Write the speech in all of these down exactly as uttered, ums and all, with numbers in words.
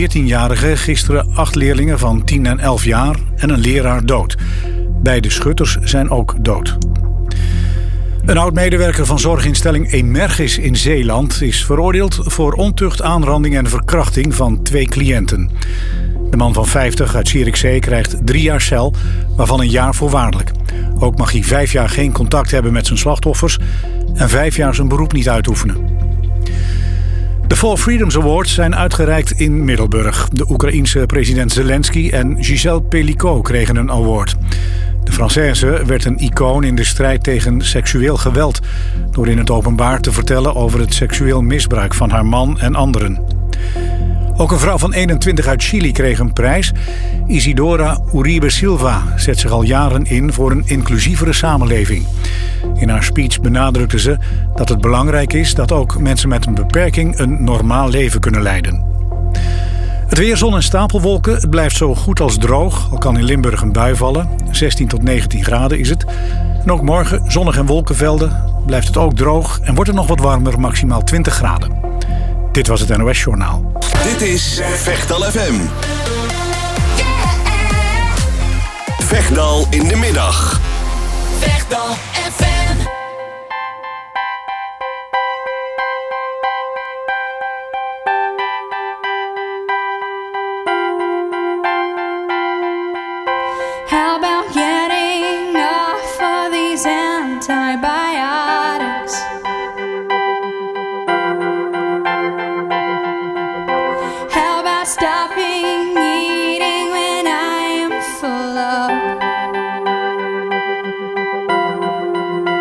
veertienjarige gisteren acht leerlingen van tien en elf jaar en een leraar dood. Beide schutters zijn ook dood. Een oud-medewerker van zorginstelling Emergis in Zeeland is veroordeeld voor ontucht, aanranding en verkrachting van twee cliënten. De man van vijftig uit Zierikzee krijgt drie jaar cel, waarvan een jaar voorwaardelijk. Ook mag hij vijf jaar geen contact hebben met zijn slachtoffers en vijf jaar zijn beroep niet uitoefenen. De Four Freedoms Awards zijn uitgereikt in Middelburg. De Oekraïense president Zelensky en Gisèle Pelicot kregen een award. De Française werd een icoon in de strijd tegen seksueel geweld, door in het openbaar te vertellen over het seksueel misbruik van haar man en anderen. Ook een vrouw van eenentwintig uit Chili kreeg een prijs. Isidora Uribe Silva zet zich al jaren in voor een inclusievere samenleving. In haar speech benadrukte ze dat het belangrijk is dat ook mensen met een beperking een normaal leven kunnen leiden. Het weer, zon en stapelwolken. Het blijft zo goed als droog. Al kan in Limburg een bui vallen. zestien tot negentien graden is het. En ook morgen zonnig en wolkenvelden. Blijft het ook droog en wordt het nog wat warmer, maximaal twintig graden. Dit was het N O S Journaal. Dit is Vechtal F M. Vechtal in de middag. Vechtal F M. How about getting off of these antibiotics? How about stopping eating when I am full of?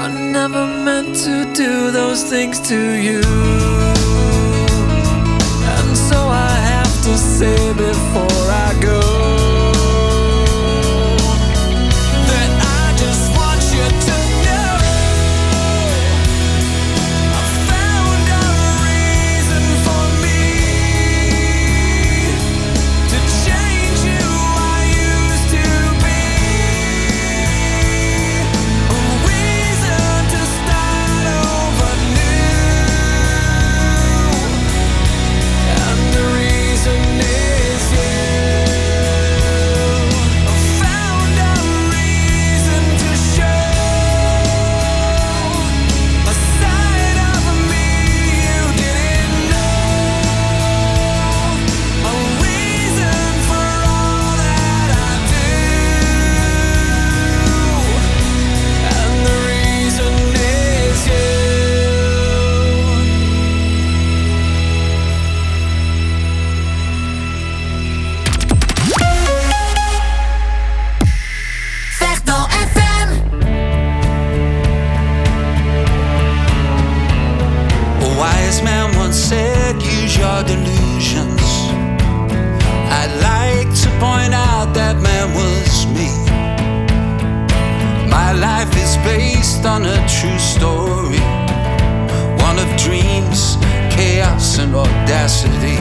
never meant to do those things to you. And so I have to say before I go that I just want you to know I found a reason for me to change who I used to be. A reason to start over new. And the reason is you. I found a reason to show a side of me you didn't know. A reason for all that I do. And the reason is you. Vechtdal F M. A wise man once said, use your delusions. I'd like to point out that man was me. My life is based on a true story, one of dreams, chaos, and audacity.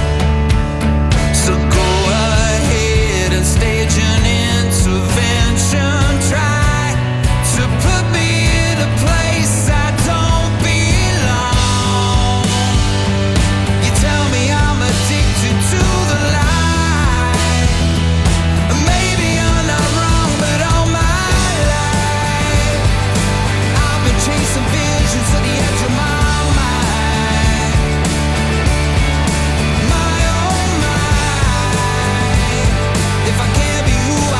So go ahead and stage an intervention. Try to put me in a place I don't belong. You tell me I'm addicted to the lie. Maybe I'm not wrong, but all my life I've been chasing visions at the edge of my mind. My oh my, if I can't be who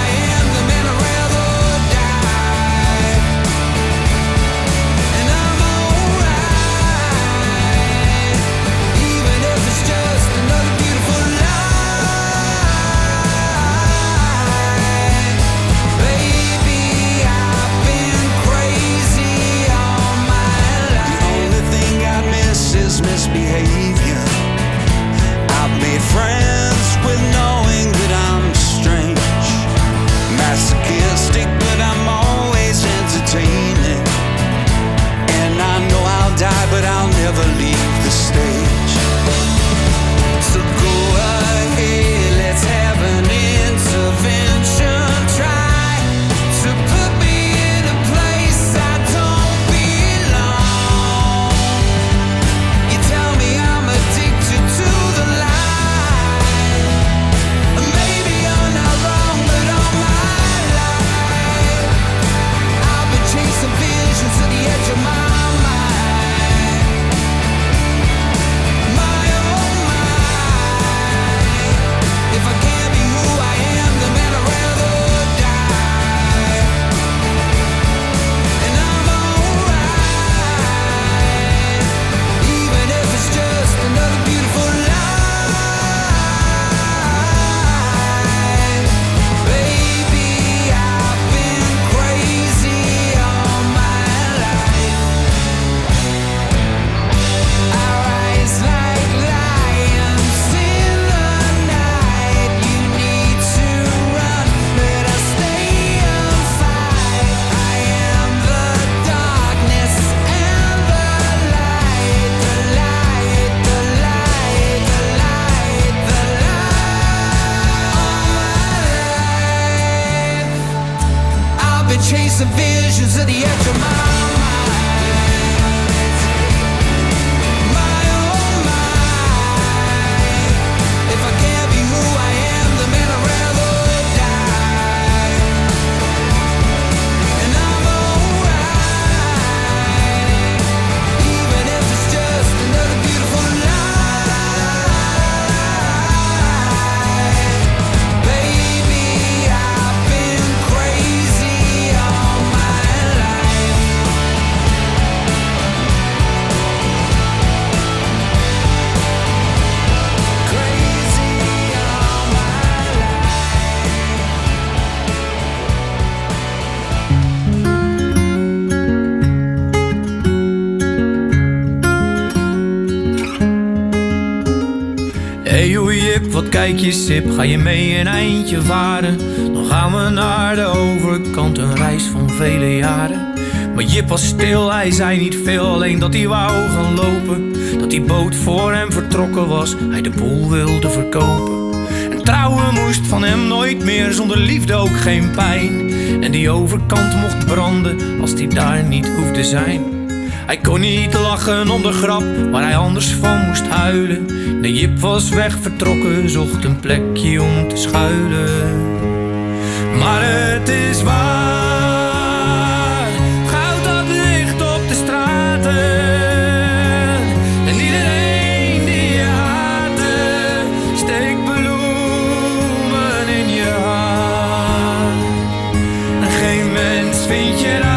Jip, wat kijk je sip, ga je mee een eindje varen? Dan gaan we naar de overkant, een reis van vele jaren. Maar Jip was stil, hij zei niet veel, alleen dat hij wou gaan lopen. Dat die boot voor hem vertrokken was, hij de boel wilde verkopen. En trouwen moest van hem nooit meer, zonder liefde ook geen pijn. En die overkant mocht branden, als die daar niet hoefde zijn. Hij kon niet lachen om de grap, waar hij anders van moest huilen. De Jip was weg vertrokken, zocht een plekje om te schuilen. Maar het is waar, goud dat ligt op de straten. En iedereen die je haatte, steekt bloemen in je haar. En geen mens vindt je raar.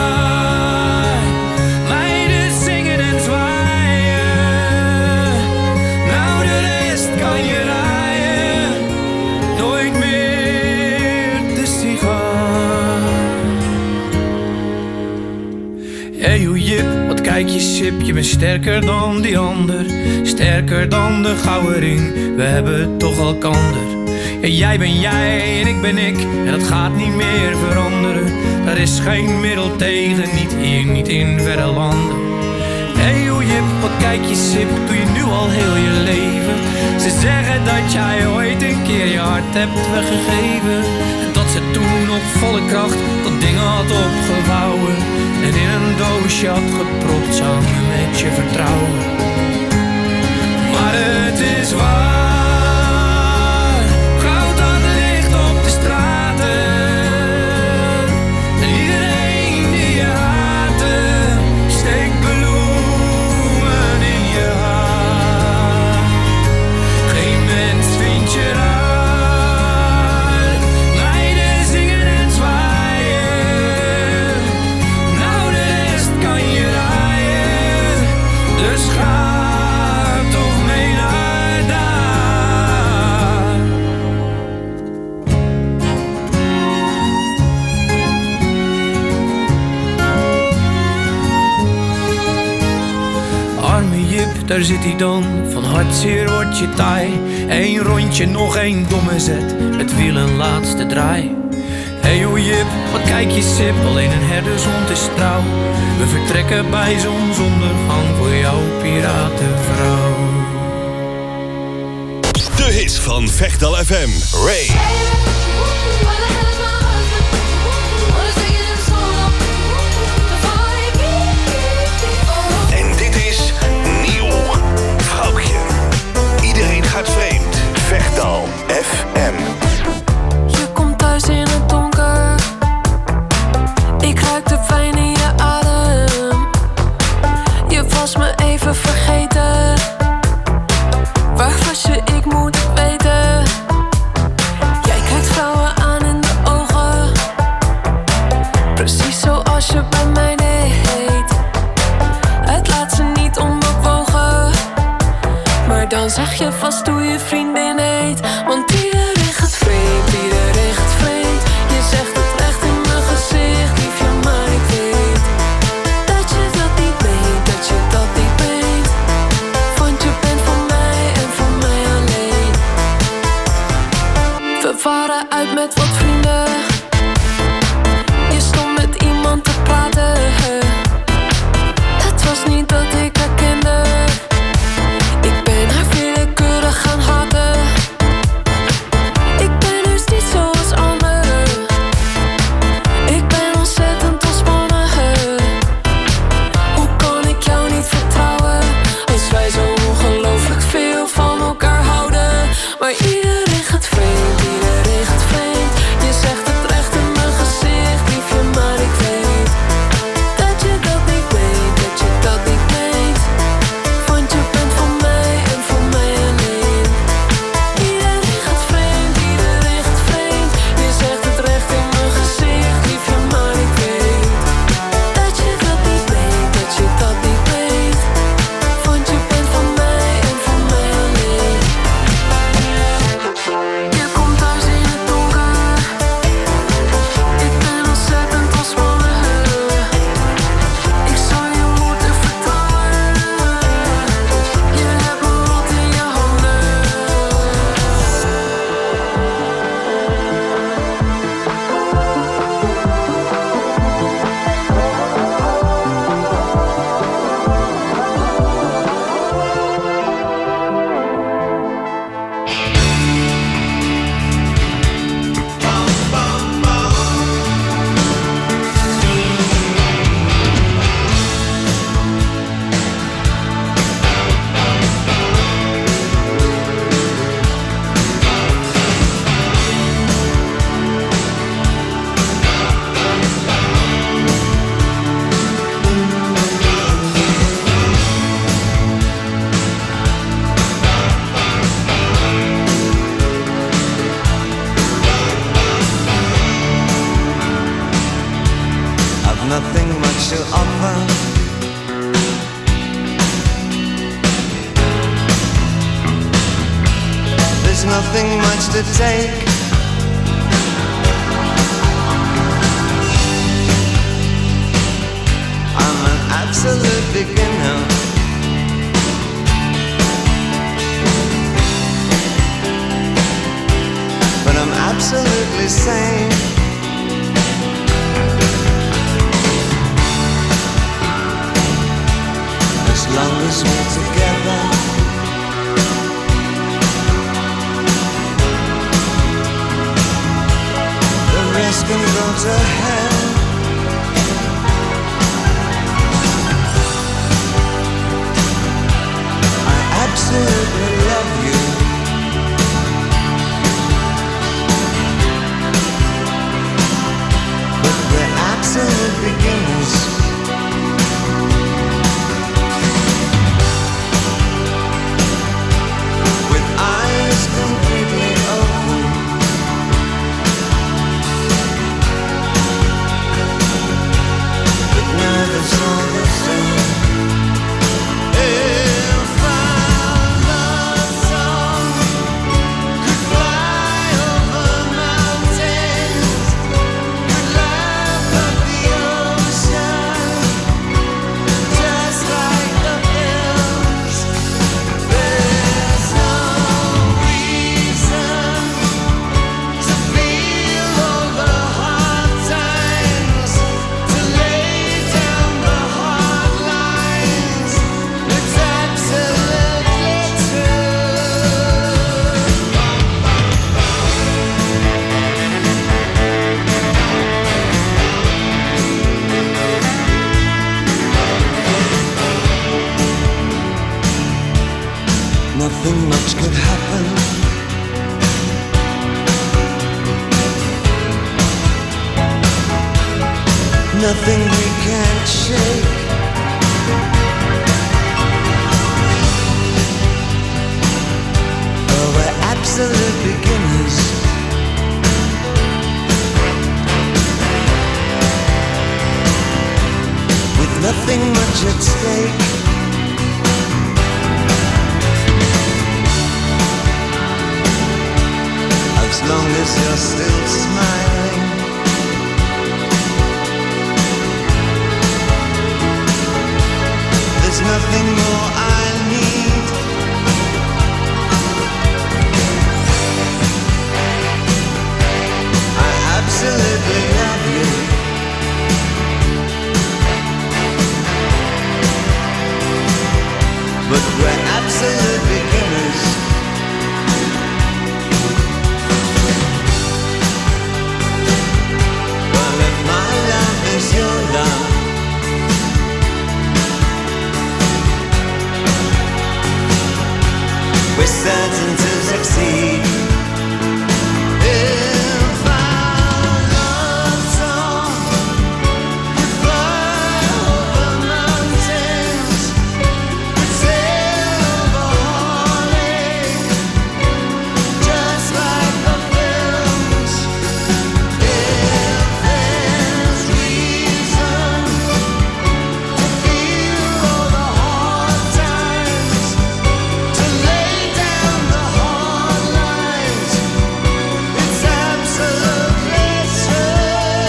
Kijk je sip, je bent sterker dan die ander. Sterker dan de gouden ring, we hebben toch elkander. Ja, jij ben jij en ik ben ik, en dat gaat niet meer veranderen. Daar is geen middel tegen, niet hier, niet in verre landen. Hey hoe Jip, wat kijk je sip, doe je nu al heel je leven. Ze zeggen dat jij ooit een keer je hart hebt weggegeven. En dat ze toen op volle kracht dat ding had opgevouwen. En in een doosje had gepropt samen met je vertrouwen. Maar het is waar, goud dat ligt op de straten. En iedereen die je haatte, steekt bloemen in je haar. Geen mens vindt je raar. Meiden zingen en zwaaien. Nou, de rest kan je raaien. Dus ga toch mee naar daar. Arme Jip, daar zit hij dan, van hartzeer wordt je taai. Eén rondje, nog één domme zet, het wiel een laatste draai. Hey hoe Jip, wat kijk je sip, alleen een herdershond is trouw. We vertrekken bij zonsondergang voor jouw piratenvrouw. De hits van Vechtal F M. Ray. En dit is nieuw. Vrouwtje. Iedereen gaat vreemd. Vechtal F M. Je komt thuis in het donker. Ik ruik de pijn in je adem. Je was me even vergeten. Waar was je, ik moet het weten. Jij kijkt vrouwen aan in de ogen. Precies zoals je bij mij deed. Het laat ze niet onbewogen. Maar dan zeg je vast hoe je vriendin heet. Want iedereen gaat vreemd, iedereen gaat vreemd. Je zegt het recht in mijn gezicht, liefje, maar ik weet dat je dat niet meent, dat je dat niet meent. Want je bent van mij en van mij alleen. We waren uit met wat vrienden. Je stond met iemand te praten. Het was niet dat ik haar kende. Ik ben haar willekeurig gaan haten. nothing much to take. I'm an absolute beginner. But I'm absolutely sane. As long as we're together, the rest can go to hell. I absolutely love you. But we're absolute beginners. Completely open, but nervous all the same. If our love song could fly over mountains, could lap up the ocean, just like the hills, there's no nothing much could happen. Nothing we can't shake. Oh, we're absolute beginners. With nothing much at stake. As long as you're still smiling, there's nothing more I need. I absolutely love you. But we're absolute beginners. Is your love? We're certain to succeed. If our love song could fly over mountains, could sail over Holly, just like the films. If there's reason to feel all the hard times, to lay down the hard lines, it's absolutely true.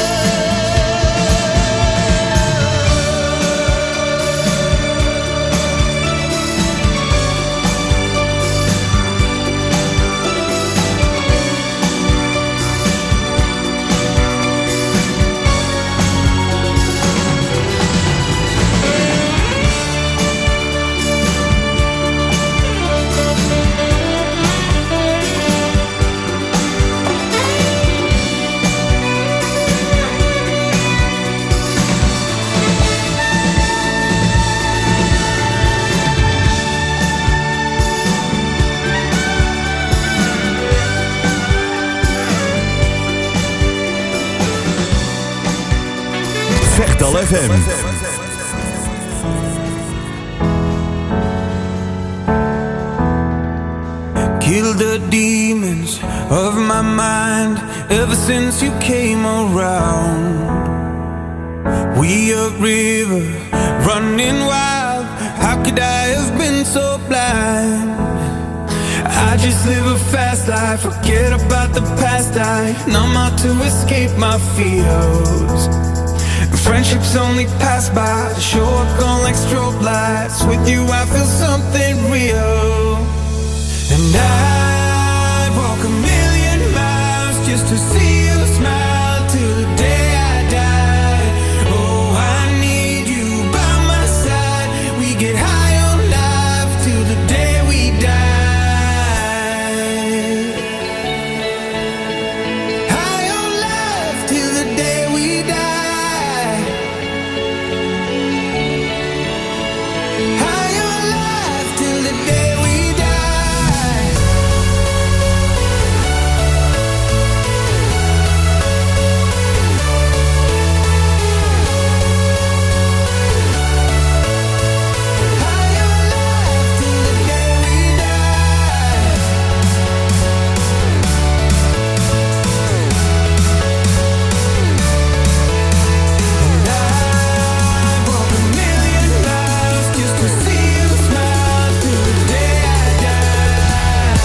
Vechtal F M. Kill the demons of my mind ever since you came around. We a river running wild. How could I have been so blind? I I just live a fast life, forget about the past. I numb out to escape my fears. Friendships only pass by, show up gone like strobe lights. With you I feel something real. And I'd walk a million miles just to see you smile till the day I die. Oh, I need you by my side. We get high on life till the day we die. High on life till the day we die. High on life till the day we die. High on life till the day we die. And I walk a million miles just to see you smile till the day I die.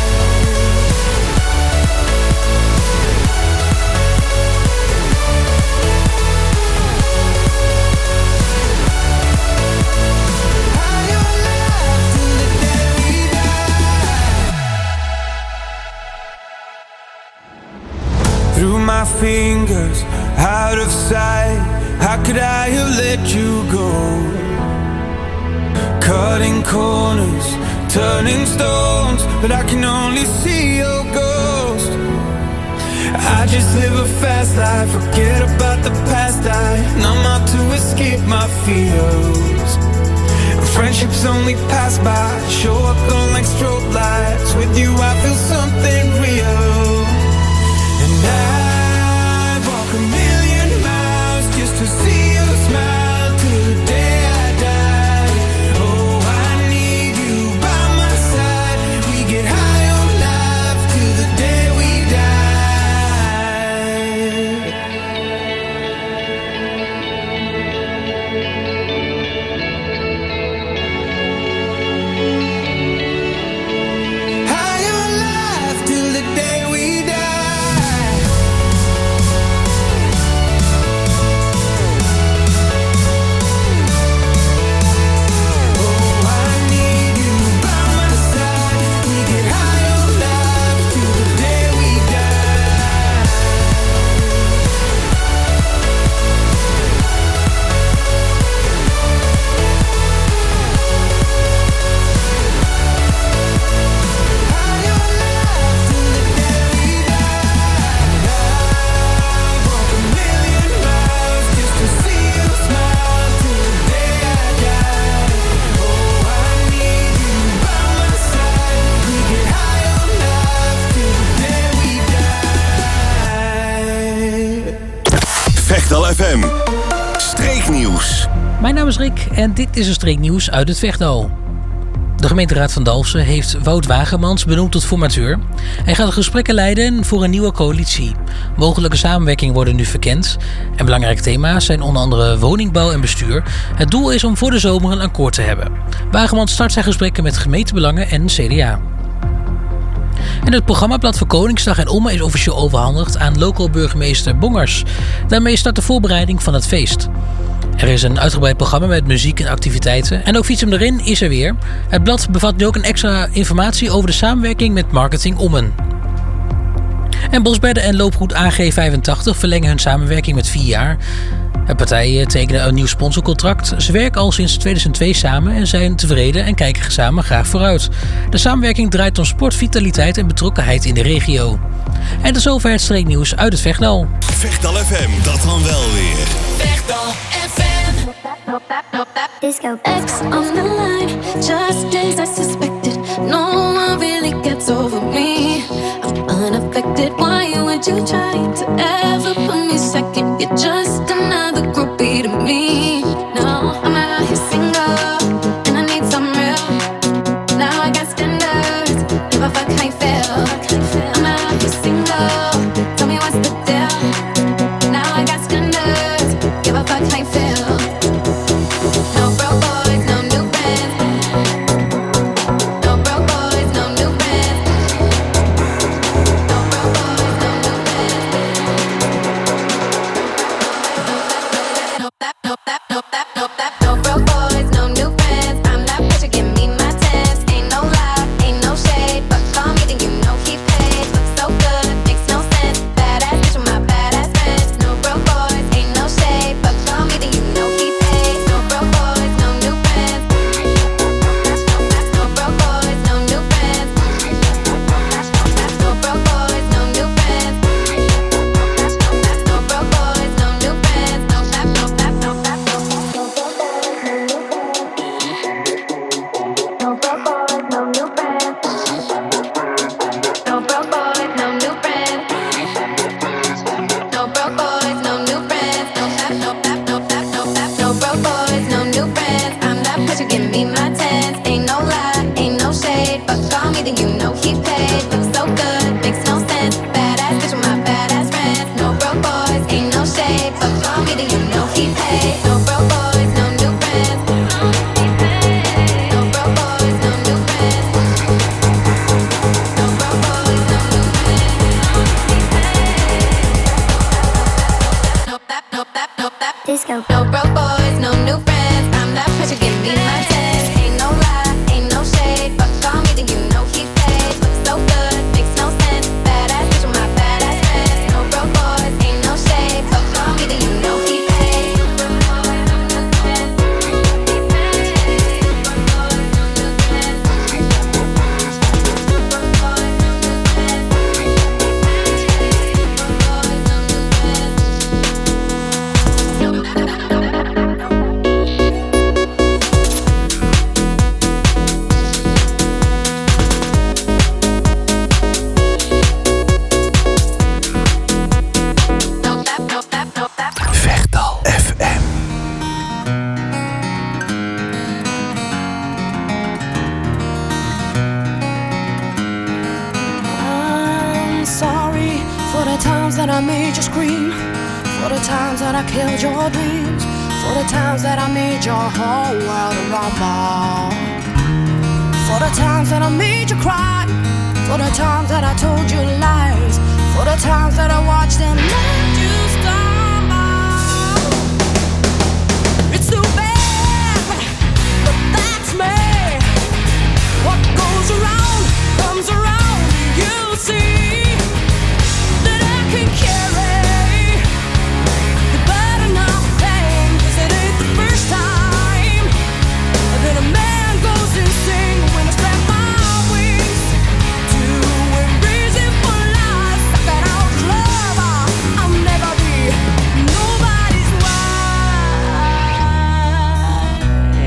High on life till the day we die. Through my fingers, out of sight. How could I have let you go? Cutting corners, turning stones, but I can only see your ghost. I just live a fast life, forget about the past. I numb out to escape my fears. Friendships only pass by, show up gone like strobe lights. With you I feel something real. And I'd walk a million miles just to see you smile till the day I die. Oh, I need you by my side. We get high on life till the day we die. High on life till the day we die. Oh, I need you by my side. We get high on life till the day we die. High on life till the day we die. And I walk a million miles just to see you smile till the day I die. Oh, I need you by my side. We get high on life till the day we die. Vechtal F M. Streeknieuws. Mijn naam is Rick en dit is een streeknieuws uit het Vechtdal. De gemeenteraad van Dalfsen heeft Wout Wagemans benoemd tot formateur. Hij gaat de gesprekken leiden voor een nieuwe coalitie. Mogelijke samenwerking worden nu verkend. En belangrijke thema's zijn onder andere woningbouw en bestuur. Het doel is om voor de zomer een akkoord te hebben. Wagemans start zijn gesprekken met gemeentebelangen en C D A. En het programmablad voor Koningsdag en Ommen is officieel overhandigd aan lokaal burgemeester Bongers. Daarmee start de voorbereiding van het feest. Er is een uitgebreid programma met muziek en activiteiten. En ook Fiets hem erin is er weer. Het blad bevat nu ook een extra informatie over de samenwerking met Marketing Ommen. En Bosbedden en Loopgoed A G vijfentachtig verlengen hun samenwerking met vier jaar. De partijen tekenen een nieuw sponsorcontract. Ze werken al sinds tweeduizend twee samen en zijn tevreden en kijken samen graag vooruit. De samenwerking draait om sport, vitaliteit en betrokkenheid in de regio. En tot zover het streeknieuws uit het Vechtdal. Vechtal F M, dat dan wel weer. Vechtal F M. Disco X on the line, just as I suspected. No one really gets over me. I'm unaffected. Why would you try to ever put me second? You're just another groupie to me. No, I'm out here single, and I need some real. Now I got standards. Give a fuck how you feel. I'm out here single. Tell me what's the deal. Now I got standards. Give a fuck how you feel. No broke boys, no new friends. No broke boys, no new friends. made you scream, for the times that I killed your dreams, for the times that I made your whole world rumble, for the times that I made you cry, for the times that I told you lies, for the times that I watched and let you stumble. It's too bad, but that's me. What goes around comes around. You'll see that I can carry the burden of pain, 'cause it ain't the first time that a man goes insane when I spread my wings to embrace it for life. Suck it out, love, I'll never be nobody's wife.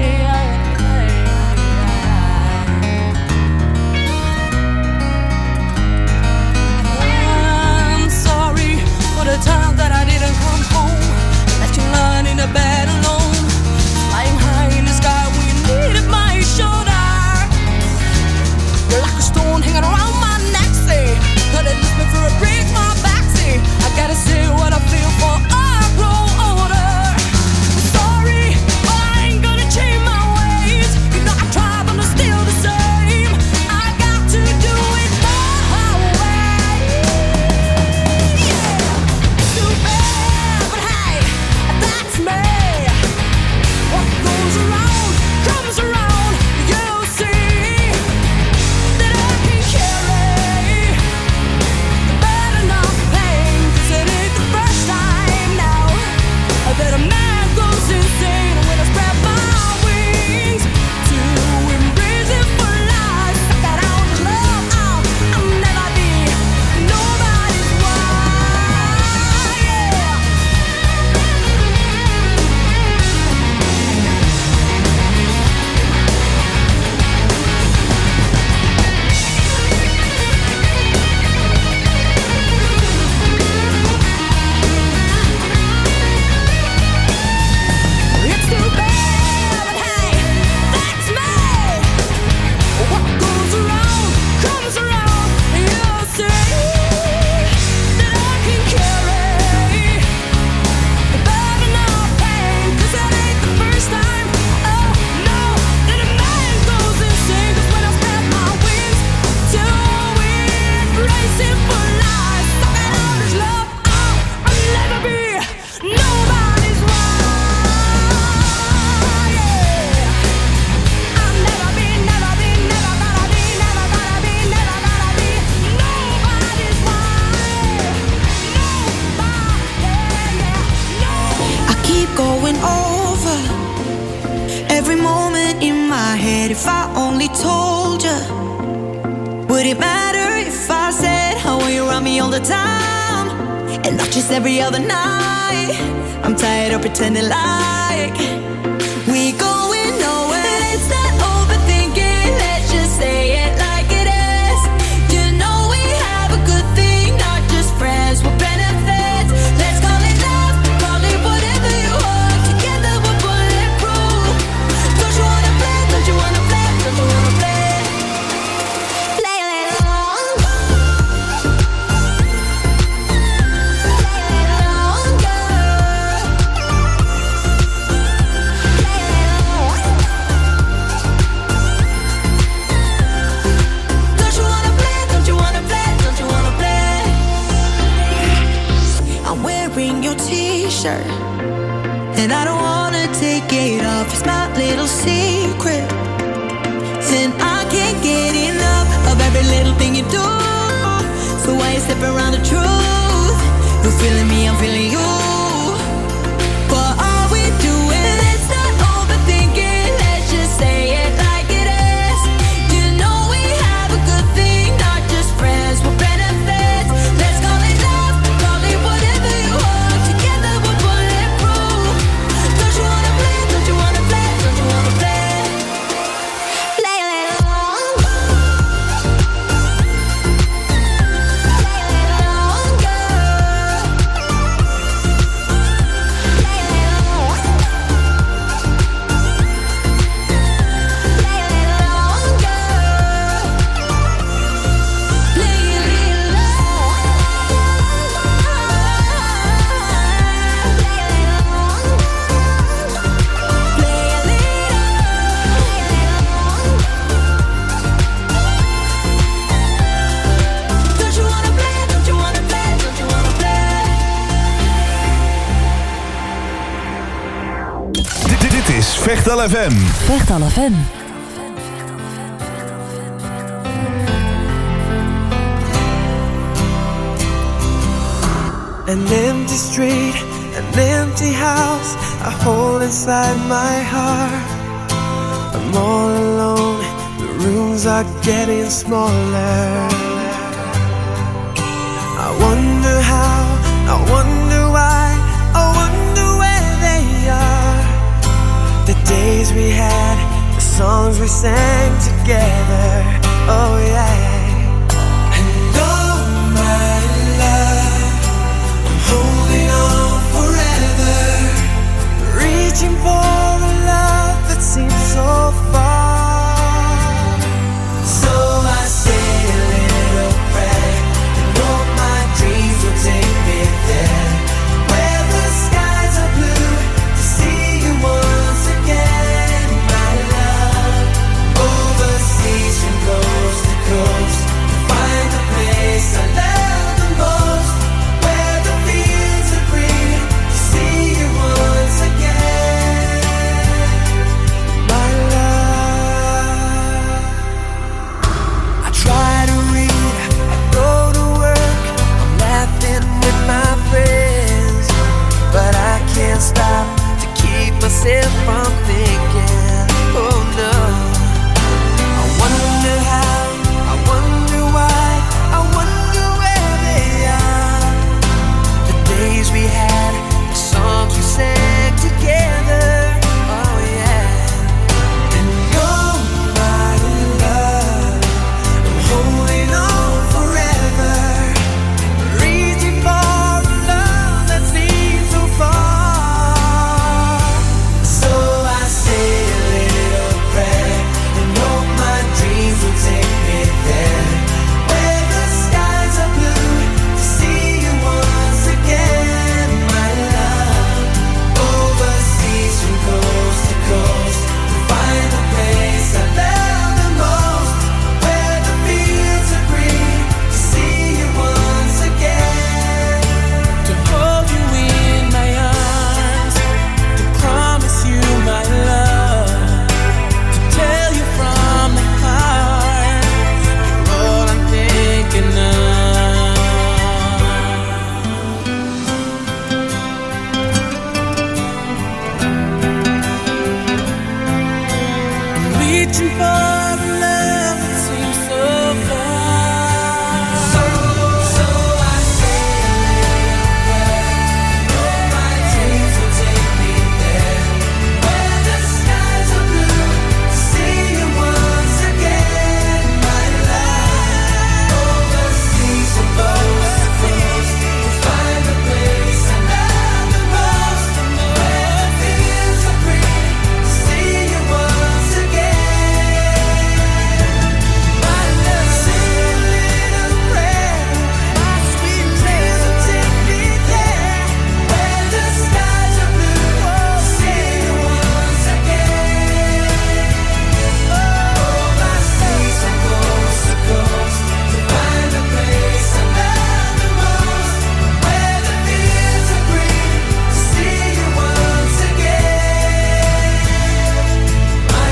I'm sorry for the time that I didn't come home, left you lying in the bed alone, flying high in the sky when you needed my shoulder. You're like a stone hanging around my neck, say, could it lift me for a break, my back, say, I gotta say what I feel for I grow older. Sorry, but I ain't gonna change my ways. You know I try, but I'm still the same. I got to do it my way. Yeah, too bad, but hey, that's me. What goes around comes around. You'll see that I can carry the burden of pain, 'cause it ain't the first time now that a man goes insane when I spread my wings to embrace it for life. Suck it out, love, I'll, I'll never be nobody's wife. Yeah. It's too bad, but hey, that's me. What goes around comes around. You'll see that I can carry the burden of pain, 'cause it ain't the first time, oh no, that a man goes insane. 'Cause when I spread my wings to embrace it for life, suck it out as love, I'll, I'll never be nobody's wife. Yeah. I'll never be, never be, never gonna be, never gonna be, never gonna be nobody's wife. Nobody, yeah, no. I keep going over every moment in my head. If I only told you, would it matter if I said how you around me all the time and not just every other night? I'm tired of pretending like we going nowhere. Let's not overthinking, let's just say it like it is. You know we have a good thing, not just friends with benefits. Let's call it love, call it whatever you want. Together we're bulletproof. Don't you wanna play, don't you wanna play, don't you wanna play? Play a little longer. Don't you wanna play, don't you wanna play, don't you wanna play? I'm wearing your t-shirt and I don't wanna take it off. It's my little secret and I can't get enough of every little thing you do. So why you step around the truth? You're feeling me, I'm feeling you. What are we doing? Let's not overthink it, let's just say it like it is. You know we have a good thing, not just friends with benefits. Let's call it love, call it whatever you want. Together we're bulletproof. Don't you wanna play, don't you wanna play, don't you wanna play? Play a little longer. Play a little longer. Vechtal F M. Vechtal F M. An empty street, an empty house I hold inside my heart. I'm all alone, the rooms are getting smaller. I wonder how, I wonder why, I wonder where they are. The days we had, the songs we sang together. Oh yeah. And oh my love, I'm holding on forever, reaching for a love that seems so far. So I say a little prayer and hope my dreams will take me there, where the skies are blue, to see you once again, my love. Overseas from coast to coast, to find the place I love the most, where the fields are green, to see you once again, my love. I try to read, I go to work, I'm laughing with my friends, but I can't stop to keep myself from thinking, oh no. I wonder how, I wonder why, I wonder where they are. The days we had, the songs we sang together, oh yeah. And you're my love, I'm holding on forever, reaching for a love that seems so far. So I say a little prayer and hope my dreams will take me there, where the skies are blue, to see you once again, my love. Overseas from coast to coast, to find the place I love the most, where the fields are green, to see you once again, to hold you in my arms, to promise you my love, to tell you from the heart, you're all I'm thinking of. I'm reaching for a love that seems so far. So, so I say a little prayer, hope my dreams will take me there, where the skies are blue, to see you once again, my love. Overseas from coast to coast, to find the place I love the most, where the fields are green, to see you once again, my love. Say a little prayer, my sweet dreams will take me there, where the skies are blue, to see you once again. Overseas from coast to coast, to find the place I love the most, where the fields are green, to see you once again, my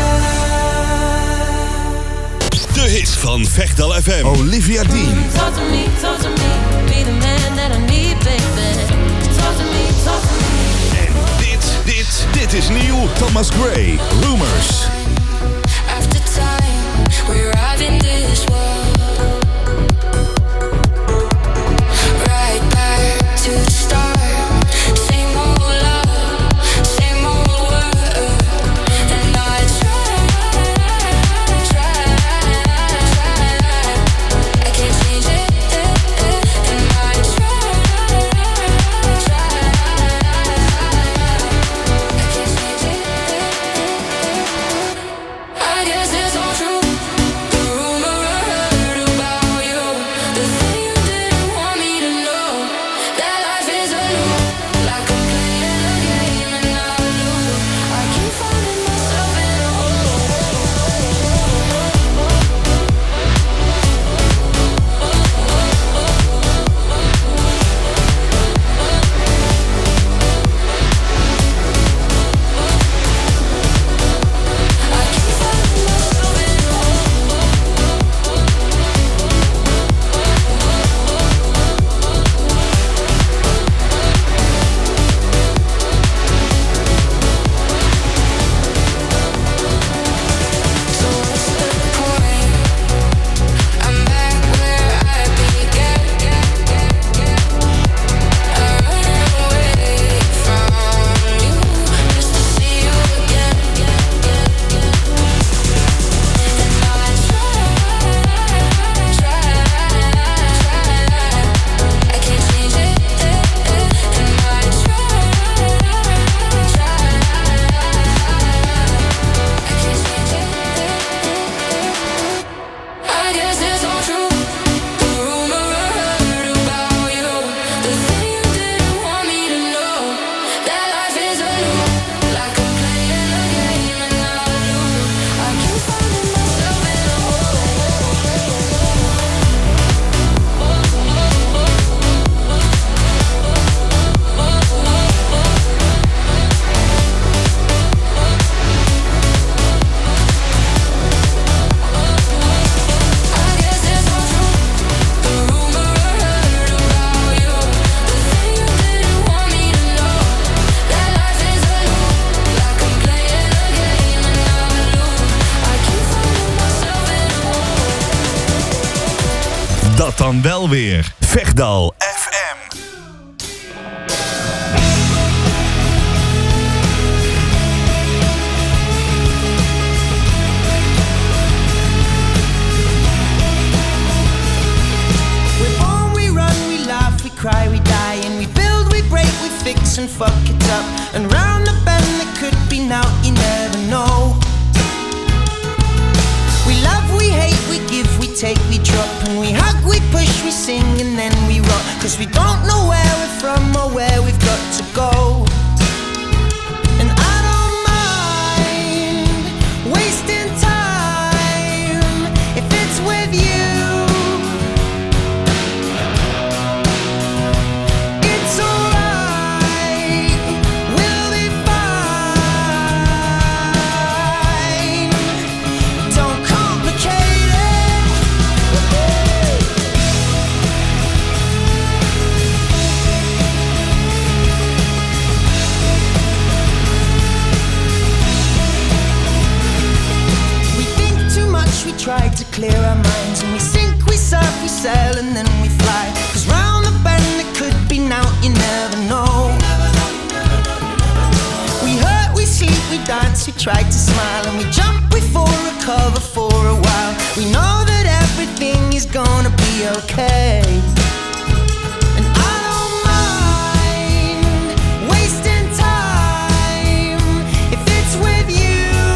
love. De hits van Vechtal F M. Olivia Dean. Talk to me, talk to me, be the man that I need, baby. Talk to me, talk to me. En dit, dit, dit is nieuw. Thomas Gray, Rumors. After time, we arrive in this world. Right back to the start. Same old love, same old world. And I try, try, try. I can't change it. And I try, try. I can't change it. van wel weer. Vechtdal F M. Cry, we die, and we build, we break, we fix and fuck it up. And round the bend it could be now, you never know. We love, we hate, we give, we take, we drop. And we hug, we push, we sing, and then we rock. Cause we don't know where we're from or where we've got to go. And I don't mind wasting time if it's with you. Try to clear our minds, and we sink, we surf, we sail, and then we fly. Cause round the bend it could be now, you never know. We hurt, we sleep, we dance, we try to smile, and we jump, we fall, recover for a while. We know that everything is gonna be okay. And I don't mind wasting time if it's with you.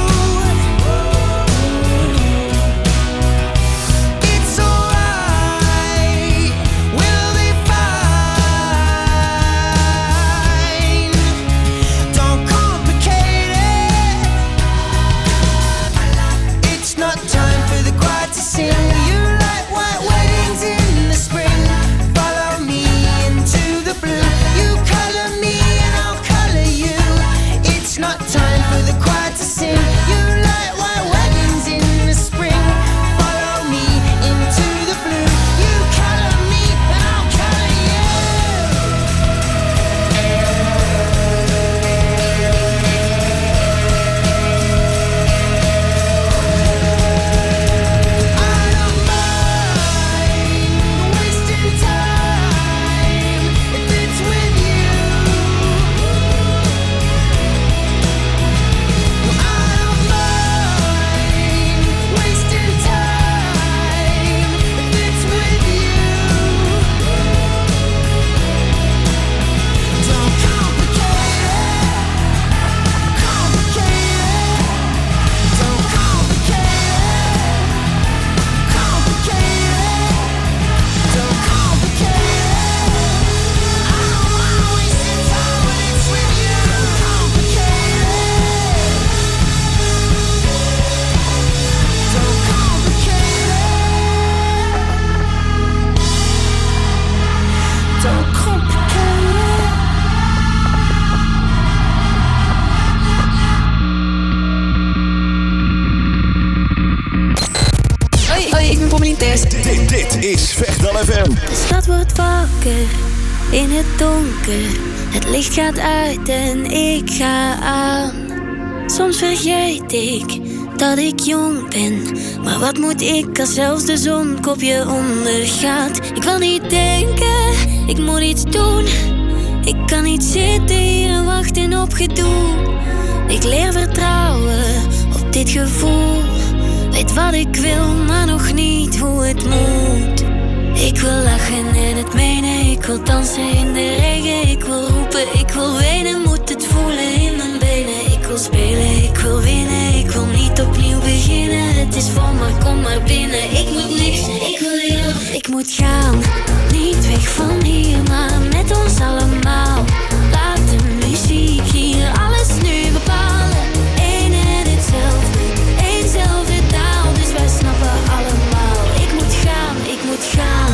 Dit, dit is Vechtdal F M. De stad wordt wakker in het donker. Het licht gaat uit en ik ga aan. Soms vergeet ik dat ik jong ben. Maar wat moet ik als zelfs de zon kopje ondergaat? Ik wil niet denken, ik moet iets doen. Ik kan niet zitten hier en wachten op gedoe. Ik leer vertrouwen op dit gevoel. Weet wat ik wil, maar nog niet hoe het moet. Ik wil lachen en het menen. Ik wil dansen in de regen. Ik wil roepen, ik wil wenen. Moet het voelen in mijn benen. Ik wil spelen, ik wil winnen. Ik wil niet opnieuw beginnen. Het is vol, maar kom maar binnen. Ik moet niks, ik wil heel. Ik moet gaan, niet weg van hier, maar met ons allemaal. Laat de muziek hier alles nu bepalen. Eén en hetzelfde, éénzelfde taal. Dus wij snappen allemaal. Ik moet gaan, ik moet gaan.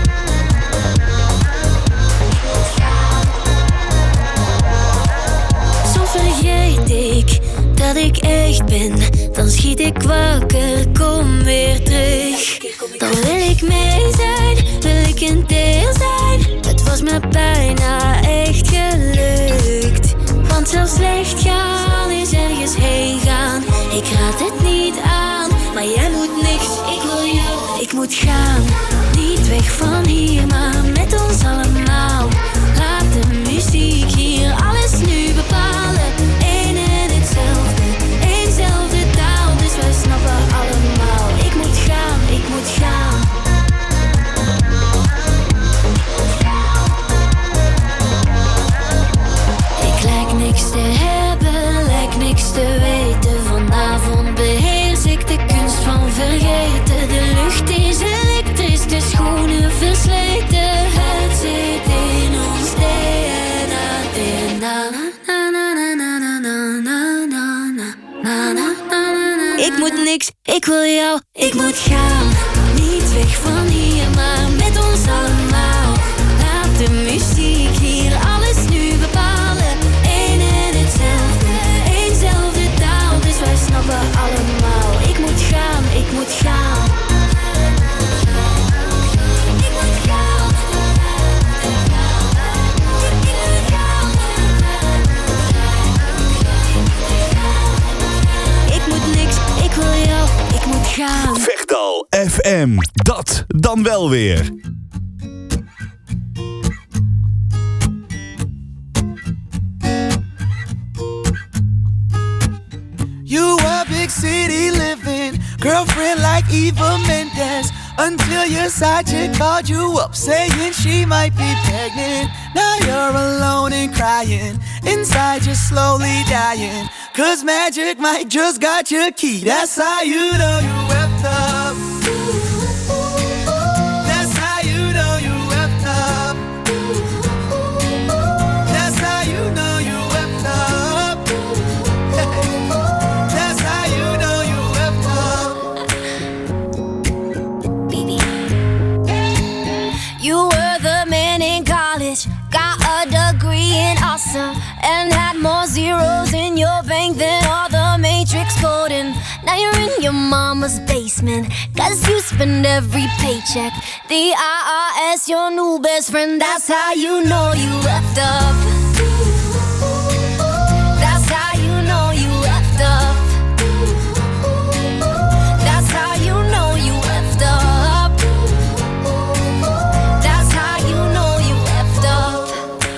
Soms vergeet ik dat ik echt ben. Dan schiet ik wakker, kom weer terug. Dan wil ik mee zijn, wil ik een deel zijn. Het was me bijna echt gelukt. Want zelfs slecht gaan is ergens heen gaan. Ik raad het niet aan, maar jij moet niks. Ik wil jou, ik moet moet gaan, niet weg van hier, maar met ons allemaal. Laat de muziek hier alles nu bepalen. Eén en hetzelfde, éénzelfde taal, dus wij snappen allemaal. Ik moet gaan, ik moet gaan. Ik lijk niks te hebben, lijk niks te weten. Vanavond beheers ik de kunst van vergeten. De lucht is elektrisch, de schoenen versleten. Het zit in ons D N A. Ik moet niks, ik wil jou, ik moet gaan. Niet weg van hier, maar met ons allemaal. Laat de muziek hier alles nu bepalen. Eén en hetzelfde, éénzelfde taal, dus wij snappen allemaal. Ik moet gaan, ik moet gaan. Ik moet gaan. Ik moet niks, ik wil jou, ik moet gaan. Vechtal F M, dat dan wel weer. You a big city living girlfriend like Eva Mendes, until your side chick called you up saying she might be pregnant. Now you're alone and crying, inside you're slowly dying, cause Magic Mike just got your key. That's how you know you effed up. That's how you know you effed up. That's how you know you effed up. That's how you know you effed up. You were the man in college, got a degree in awesome, and had more zeros in your bank than all the Matrix coding. Now you're in your mama's basement, cause you spend every paycheck. The I R S, your new best friend, that's how you know you effed up. That's how you know you effed up. That's how you know you effed up. That's how you know you effed up.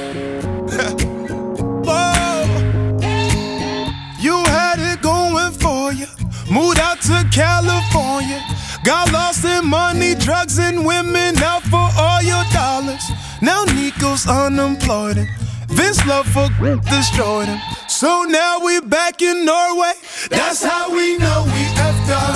Whoa. You had it going for you, moved out to California, got lost in money, drugs, and women, out for all your dollars. Now Nico's unemployed and Vince Love for destroyed him. So now we back in Norway. That's how we know we effed up.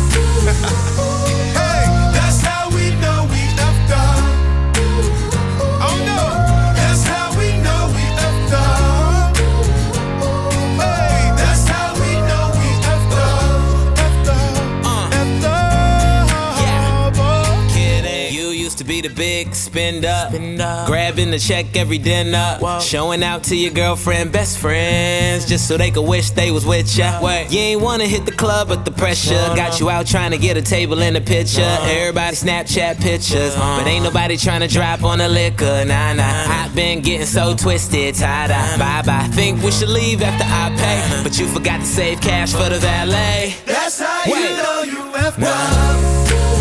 Hey, that's how we know we effed up. Oh no, that's how we know we effed up. Hey, that's how we know we effed up. Effed up, effed up. Yeah, kidding. You used to be the big spend up, grabbing the check every dinner, showing out to your girlfriend, best friends, just so they could wish they was with ya. You ain't wanna hit the club, but the pressure got you out trying to get a table in the picture. Everybody Snapchat pictures, but ain't nobody trying to drop on the liquor. Nah, nah, I've been getting so twisted, tied up. Bye bye. Think we should leave after I pay, but you forgot to save cash for the valet. That's how you Wait. know you effed up.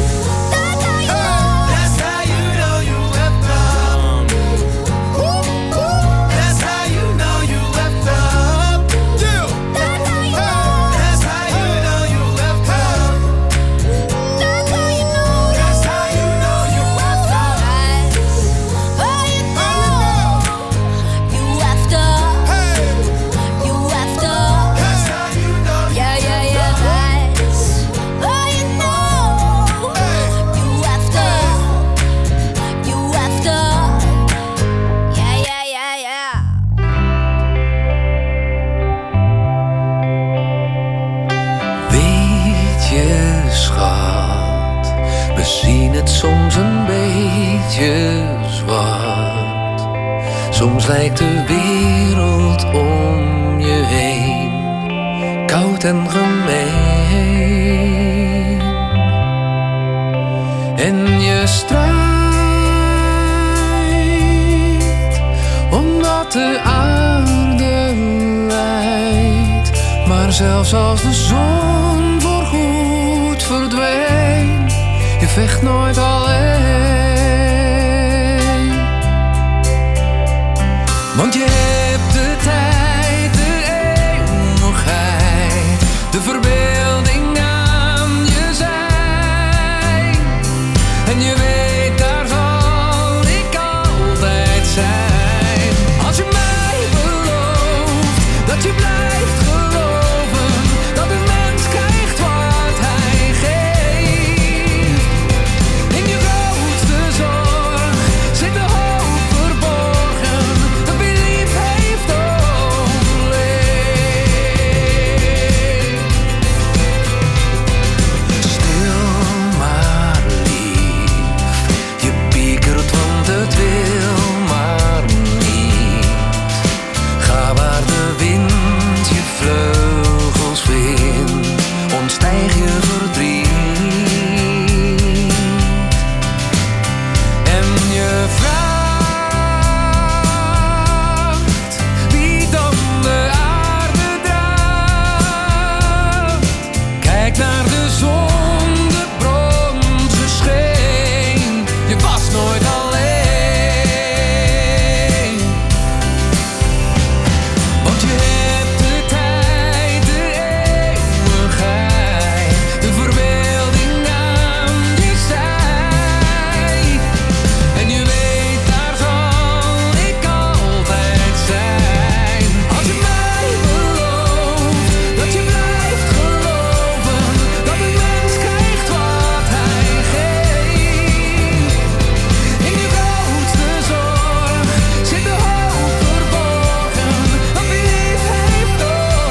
Soms een beetje zwart. Soms lijkt de wereld om je heen koud en gemeen. En je strijdt omdat de aarde lijdt. Maar zelfs als de zon voorgoed verdwijnt, je vecht nooit alleen. Want je hebt de tijd, de eeuwigheid, de verbeelding aan je zij. En je weet, daar zal ik altijd zijn. Als je mij belooft dat je blijft geloven, dat een mens krijgt wat hij geeft. In je grootste zorg zit de hoop verborgen, dat wie lief heeft overleefd. Stil maar lief, je piekert want het wil maar niet. Ga waar de wind je vleugels vindt, ontstijg je verdriet. En je vraagt wie dan de aarde draagt. Kijk naar de zon, de bronzen scheen. Je was nooit alleen. Want je hebt de tijd, de eeuwigheid, de verbeelding aan je zij. En je weet, daar zal ik altijd zijn. Als je mij belooft dat je blijft geloven, dat een mens krijgt wat hij geeft. In je grootste zorg zit de hoop verborgen, dat wie lief heeft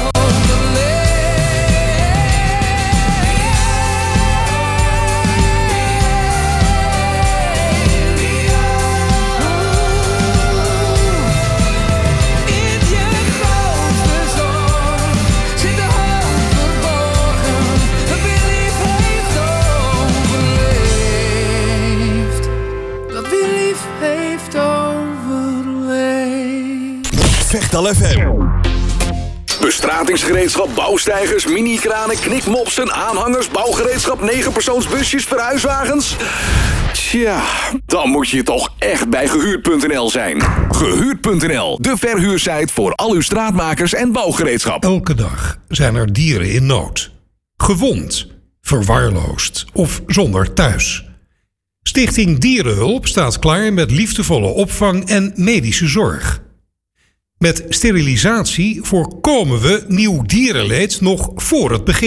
overleefd. Dat wie lief heeft overleefd. Vechtal F M. Bestratingsgereedschap, bouwsteigers, mini-kranen, knikmopsen, aanhangers, bouwgereedschap, negenpersoonsbusjes, verhuiswagens. Tja, dan moet je toch echt bij gehuurd punt n l zijn. Gehuurd punt n l, de verhuursite voor al uw straatmakers en bouwgereedschap. Elke dag zijn er dieren in nood. Gewond, verwaarloosd of zonder thuis. Stichting Dierenhulp staat klaar met liefdevolle opvang en medische zorg. Met sterilisatie voorkomen we nieuw dierenleed nog voor het begin.